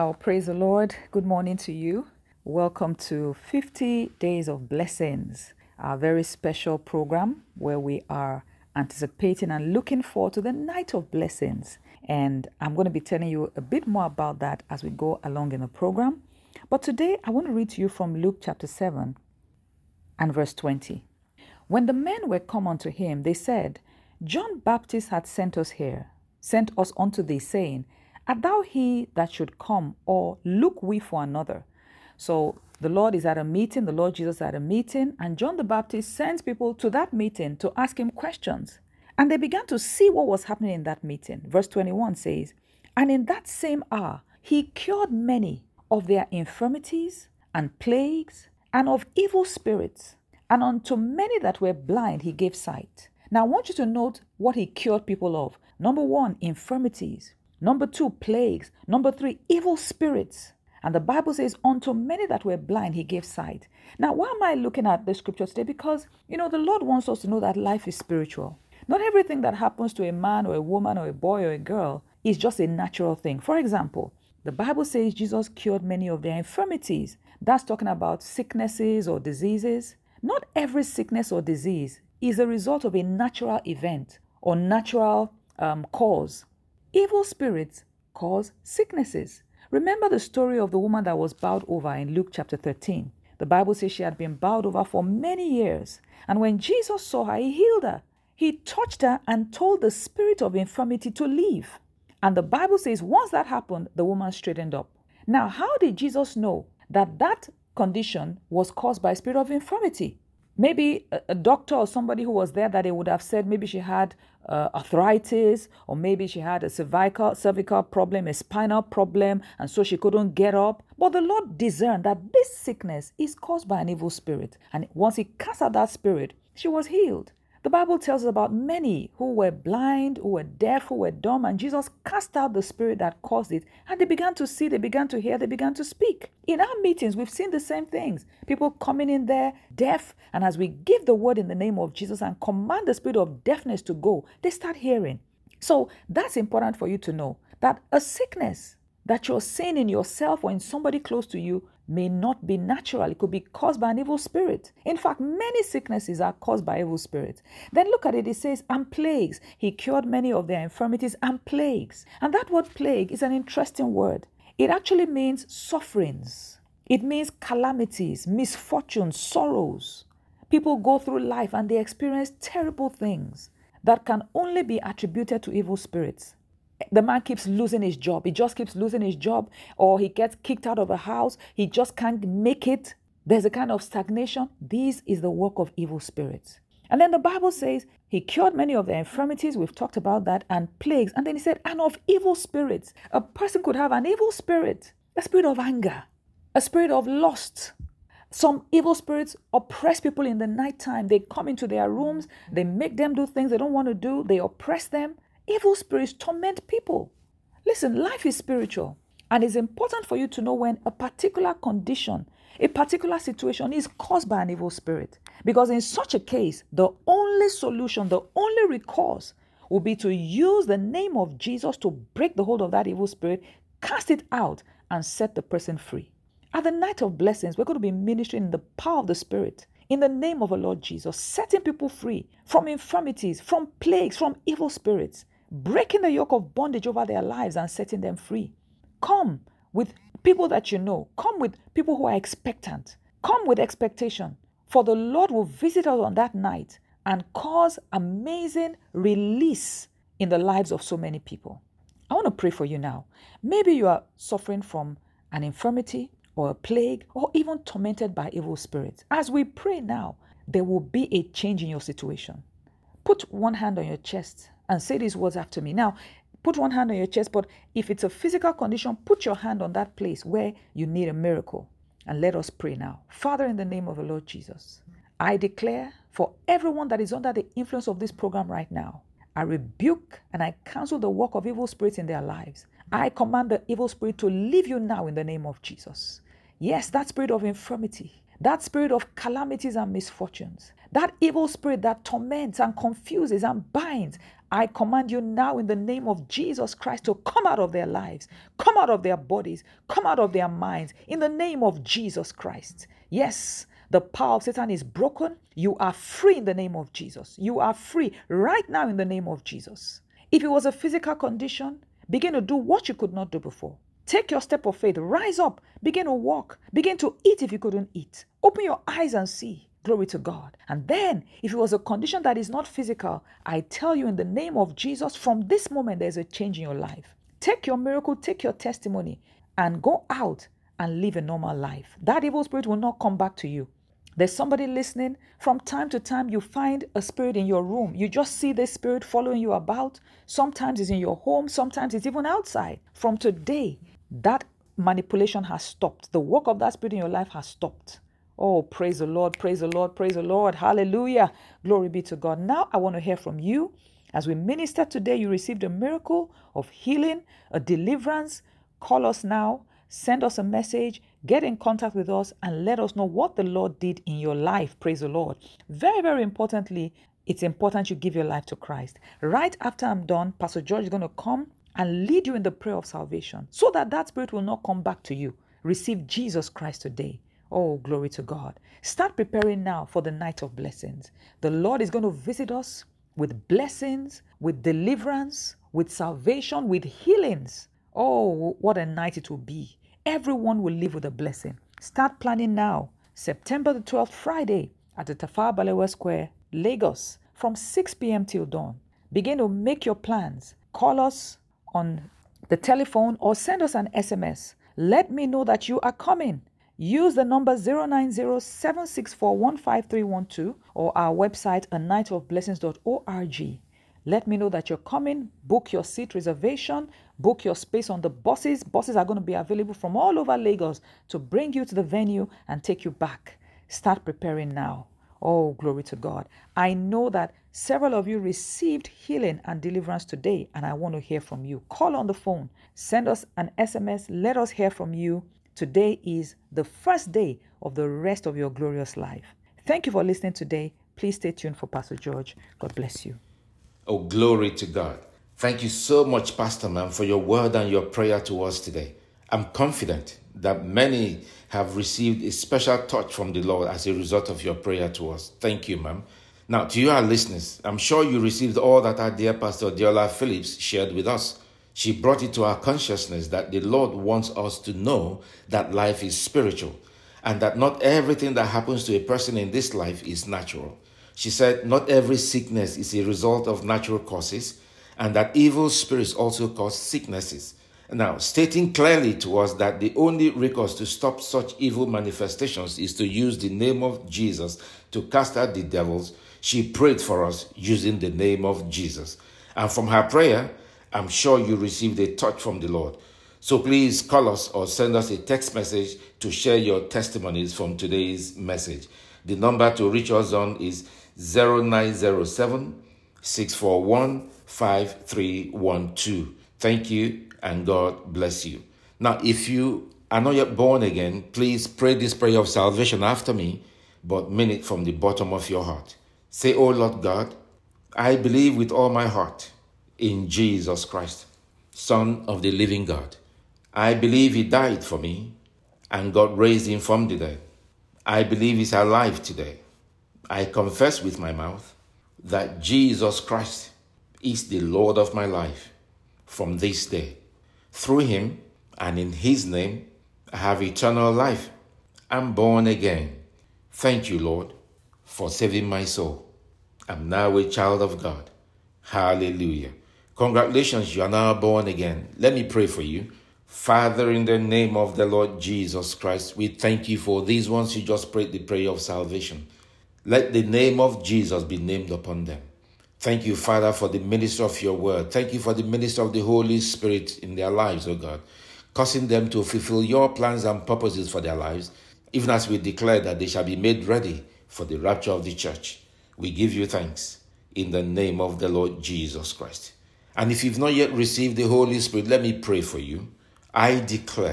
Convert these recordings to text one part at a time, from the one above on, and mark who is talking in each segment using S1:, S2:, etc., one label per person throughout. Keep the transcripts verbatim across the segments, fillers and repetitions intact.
S1: Wow, praise the Lord. Good morning to you. Welcome to fifty Days of Blessings, our very special program where we are anticipating and looking forward to the night of blessings. And I'm going to be telling you a bit more about that as we go along in the program. But today I want to read to you from Luke chapter seven and verse twenty. When the men were come unto him, they said, John Baptist hath sent us here, sent us unto thee, saying, Art thou he that should come, or look we for another? So the Lord is at a meeting, the Lord Jesus at a meeting, and John the Baptist sends people to that meeting to ask him questions. And they began to see what was happening in that meeting. Verse twenty-one says, And in that same hour he cured many of their infirmities and plagues and of evil spirits, and unto many that were blind he gave sight. Now I want you to note what he cured people of. Number one, infirmities. Number two, plagues. Number three, evil spirits. And the Bible says, unto many that were blind he gave sight. Now, why am I looking at the scripture today? Because, you know, the Lord wants us to know that life is spiritual. Not everything that happens to a man or a woman or a boy or a girl is just a natural thing. For example, the Bible says Jesus cured many of their infirmities. That's talking about sicknesses or diseases. Not every sickness or disease is a result of a natural event or natural um, cause. Evil spirits cause sicknesses. Remember the story of the woman that was bowed over in Luke chapter thirteen. The Bible says she had been bowed over for many years. And when Jesus saw her, he healed her. He touched her and told the spirit of infirmity to leave. And the Bible says once that happened, the woman straightened up. Now, how did Jesus know that that condition was caused by a spirit of infirmity? Maybe a, a doctor or somebody who was there that they would have said maybe she had uh, arthritis, or maybe she had a cervical, cervical problem, a spinal problem, and so she couldn't get up. But the Lord discerned that this sickness is caused by an evil spirit. And once he cast out that spirit, she was healed. The Bible tells us about many who were blind, who were deaf, who were dumb, and Jesus cast out the spirit that caused it, and they began to see, they began to hear, they began to speak. In our meetings, we've seen the same things. People coming in there deaf, and as we give the word in the name of Jesus and command the spirit of deafness to go, they start hearing. So that's important for you to know, that a sickness that you're seeing in yourself or in somebody close to you may not be natural. It could be caused by an evil spirit. In fact, many sicknesses are caused by evil spirits. Then look at it. It says, and plagues. He cured many of their infirmities and plagues. And that word plague is an interesting word. It actually means sufferings. It means calamities, misfortunes, sorrows. People go through life and they experience terrible things that can only be attributed to evil spirits. The man keeps losing his job. He just keeps losing his job, or he gets kicked out of a house. He just can't make it. There's a kind of stagnation. This is the work of evil spirits. And then the Bible says he cured many of their infirmities. We've talked about that, and plagues. And then he said, and of evil spirits. A person could have an evil spirit, a spirit of anger, a spirit of lust. Some evil spirits oppress people in the nighttime. They come into their rooms. They make them do things they don't want to do. They oppress them. Evil spirits torment people. Listen, life is spiritual, and it's important for you to know when a particular condition, a particular situation is caused by an evil spirit. Because in such a case, the only solution, the only recourse will be to use the name of Jesus to break the hold of that evil spirit, cast it out, and set the person free. At the night of blessings, we're going to be ministering in the power of the Spirit, in the name of the Lord Jesus, setting people free from infirmities, from plagues, from evil spirits, breaking the yoke of bondage over their lives and setting them free. Come with people that you know. Come with people who are expectant. Come with expectation. For the Lord will visit us on that night and cause amazing release in the lives of so many people. I want to pray for you now. Maybe you are suffering from an infirmity or a plague, or even tormented by evil spirits. As we pray now, there will be a change in your situation. Put one hand on your chest and say these words after me. Now, put one hand on your chest, but if it's a physical condition, put your hand on that place where you need a miracle. And let us pray now. Father, in the name of the Lord Jesus, I declare for everyone that is under the influence of this program right now, I rebuke and I cancel the work of evil spirits in their lives. I command the evil spirit to leave you now in the name of Jesus. Yes, that spirit of infirmity, that spirit of calamities and misfortunes, that evil spirit that torments and confuses and binds, I command you now in the name of Jesus Christ to come out of their lives, come out of their bodies, come out of their minds in the name of Jesus Christ. Yes, the power of Satan is broken. You are free in the name of Jesus. You are free right now in the name of Jesus. If it was a physical condition, begin to do what you could not do before. Take your step of faith. Rise up. Begin to walk. Begin to eat if you couldn't eat. Open your eyes and see. Glory to God. And then, if it was a condition that is not physical, I tell you in the name of Jesus, from this moment, there's a change in your life. Take your miracle, take your testimony, and go out and live a normal life. That evil spirit will not come back to you. There's somebody listening. From time to time, you find a spirit in your room. You just see this spirit following you about. Sometimes it's in your home. Sometimes it's even outside. From today, that manipulation has stopped. The work of that spirit in your life has stopped. Oh, praise the Lord, praise the Lord, praise the Lord. Hallelujah. Glory be to God. Now I want to hear from you. As we minister today, you received a miracle of healing, a deliverance. Call us now. Send us a message. Get in contact with us and let us know what the Lord did in your life. Praise the Lord. Very, very importantly, it's important you give your life to Christ. Right after I'm done, Pastor George is going to come and lead you in the prayer of salvation so that that spirit will not come back to you. Receive Jesus Christ today. Oh, glory to God. Start preparing now for the night of blessings. The Lord is going to visit us with blessings, with deliverance, with salvation, with healings. Oh, what a night it will be. Everyone will live with a blessing. Start planning now. September the twelfth, Friday, at the Tafawa Balewa Square, Lagos, from six p.m. till dawn. Begin to make your plans. Call us on the telephone or send us an S M S. Let me know that you are coming. Use the number zero nine zero, seven six four, one five three one two or our website, a night of blessings dot org. Let me know that you're coming. Book your seat reservation. Book your space on the buses. Buses are going to be available from all over Lagos to bring you to the venue and take you back. Start preparing now. Oh, glory to God. I know that several of you received healing and deliverance today, and I want to hear from you. Call on the phone. Send us an S M S. Let us hear from you. Today is the first day of the rest of your glorious life. Thank you for listening today. Please stay tuned for Pastor George. God bless you.
S2: Oh, glory to God. Thank you so much, Pastor Man, for your word and your prayer to us today. I'm confident that many have received a special touch from the Lord as a result of your prayer to us. Thank you, ma'am. Now, to you, our listeners, I'm sure you received all that our dear Pastor Diola Phillips shared with us. She brought it to our consciousness that the Lord wants us to know that life is spiritual and that not everything that happens to a person in this life is natural. She said not every sickness is a result of natural causes and that evil spirits also cause sicknesses. Now, stating clearly to us that the only recourse to stop such evil manifestations is to use the name of Jesus to cast out the devils, she prayed for us using the name of Jesus. And from her prayer, I'm sure you received a touch from the Lord. So please call us or send us a text message to share your testimonies from today's message. The number to reach us on is zero nine zero seven, six four one, five three one two. Thank you and God bless you. Now, if you are not yet born again, please pray this prayer of salvation after me, but mean it from the bottom of your heart. Say, "Oh Lord God, I believe with all my heart in Jesus Christ, Son of the living God. I believe he died for me and God raised him from the dead. I believe he's alive today. I confess with my mouth that Jesus Christ is the Lord of my life from this day. Through him and in his name, I have eternal life. I'm born again. Thank you, Lord, for saving my soul. I'm now a child of God. Hallelujah." Congratulations, you are now born again. Let me pray for you. Father, in the name of the Lord Jesus Christ, we thank you for these ones who just prayed the prayer of salvation. Let the name of Jesus be named upon them. Thank you, Father, for the ministry of your word. Thank you for the ministry of the Holy Spirit in their lives, oh God, causing them to fulfill your plans and purposes for their lives, even as we declare that they shall be made ready for the rapture of the church. We give you thanks in the name of the Lord Jesus Christ. And if you've not yet received the Holy Spirit, let me pray for you. I declare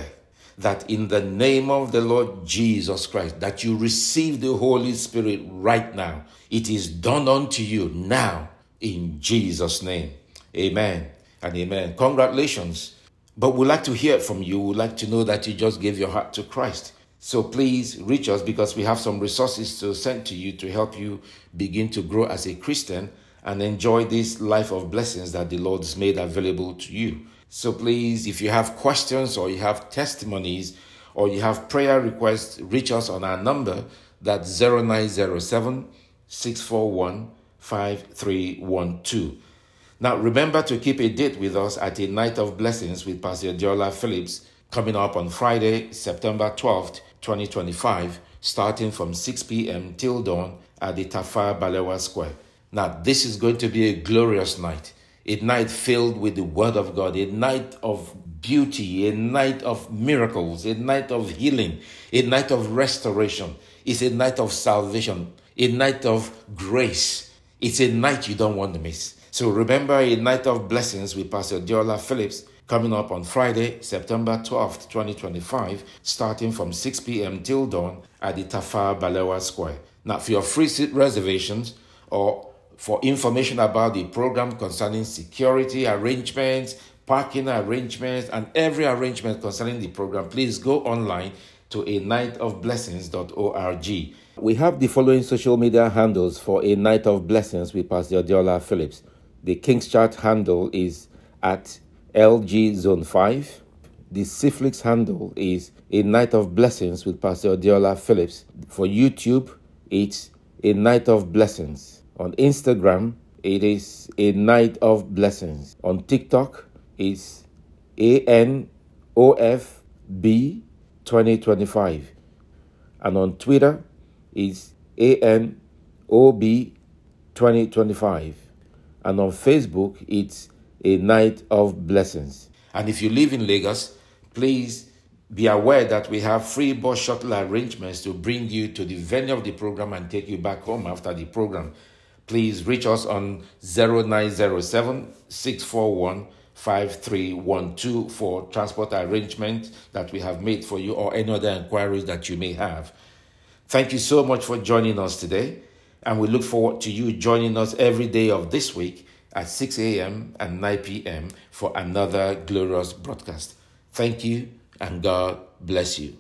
S2: that in the name of the Lord Jesus Christ, that you receive the Holy Spirit right now. It is done unto you now in Jesus' name. Amen and amen. Congratulations. But we'd like to hear from you. We'd like to know that you just gave your heart to Christ. So please reach us, because we have some resources to send to you to help you begin to grow as a Christian and enjoy this life of blessings that the Lord has made available to you. So please, if you have questions or you have testimonies or you have prayer requests, reach us on our number, that's zero nine zero seven, six four one, five three one two. Now, remember to keep a date with us at a night of blessings with Pastor Deola Phillips coming up on Friday, September twelfth, twenty twenty-five, starting from six p.m. till dawn at the Tafawa Balewa Square. Now, this is going to be a glorious night, a night filled with the Word of God, a night of beauty, a night of miracles, a night of healing, a night of restoration. It's a night of salvation, a night of grace. It's a night you don't want to miss. So remember, a night of blessings with Pastor Deola Phillips coming up on Friday, September twelfth, twenty twenty-five, starting from six p.m. till dawn at the Tafawa Balewa Square. Now, for your free seat reservations or for information about the program concerning security arrangements, parking arrangements, and every arrangement concerning the program, please go online to a night of blessings dot org. We have the following social media handles for A Night of Blessings with Pastor Deola Phillips. The King's Chart handle is at L G Zone five. The Cflix handle is A Night of Blessings with Pastor Deola Phillips. For YouTube, it's A Night of Blessings. On Instagram, it is A Night of Blessings. On TikTok, it's A N O F B twenty twenty-five. And on Twitter, it's A N O B twenty twenty-five. And on Facebook, it's A Night of Blessings. And if you live in Lagos, please be aware that we have free bus shuttle arrangements to bring you to the venue of the program and take you back home after the program. Please reach us on zero nine zero seven, six four one, five three one two for transport arrangement that we have made for you or any other inquiries that you may have. Thank you so much for joining us today. And we look forward to you joining us every day of this week at six a.m. and nine p.m. for another glorious broadcast. Thank you, and God bless you.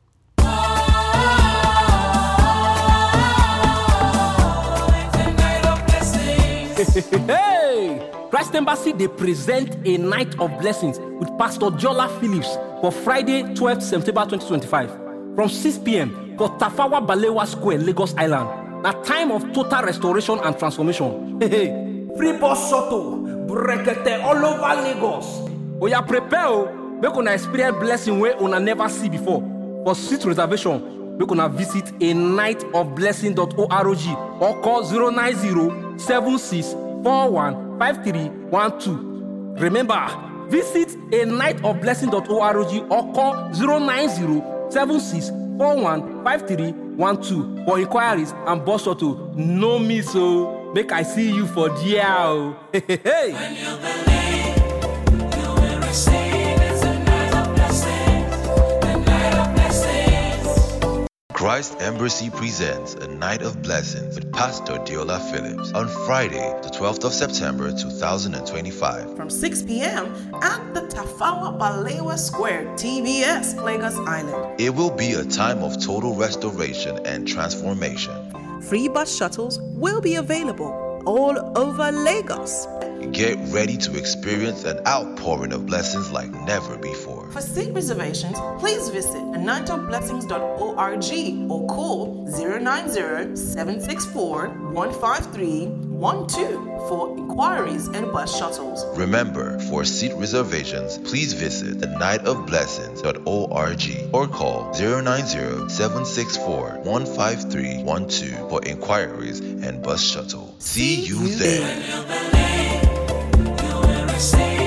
S3: Hey! Christ Embassy, they present A Night of Blessings with Pastor Deola Phillips for Friday, twelfth September twenty twenty-five from six p.m. for Tafawa Balewa Square, Lagos Island. A time of total restoration and transformation. Hey, hey. Free bus shuttle, brekete all over Lagos. Oya prepare o, make una experience blessing wey una never see before. For seat reservation, make una visit a night of blessing dot org or call zero nine zero, seven six four one, five three one two. Remember, visit a night of blessing dot org or call zero nine zero, seven six four one, five three one two for inquiries and bus shuttle. No miss o, make I see you for there o. Hey, hey, hey. When you believe, you will receive. It's a night of blessings, a night of blessings.
S4: Christ Embassy presents A Night of Blessings with Pastor Deola Phillips on Friday, the twelfth of September two thousand twenty-five.
S5: From six p.m. at the Tafawa Balewa Square, T B S, Lagos Island.
S4: It will be a time of total restoration and transformation.
S5: Free bus shuttles will be available all over Lagos.
S4: Get ready to experience an outpouring of blessings like never before.
S5: For seat reservations, please visit a night of blessings dot org or call zero nine zero, seven six four, one five three one two for inquiries and bus shuttles.
S4: Remember, for seat reservations, please visit a night of blessings dot org or call zero nine zero, seven six four, one five three one two for inquiries and bus shuttle. See you there.
S5: See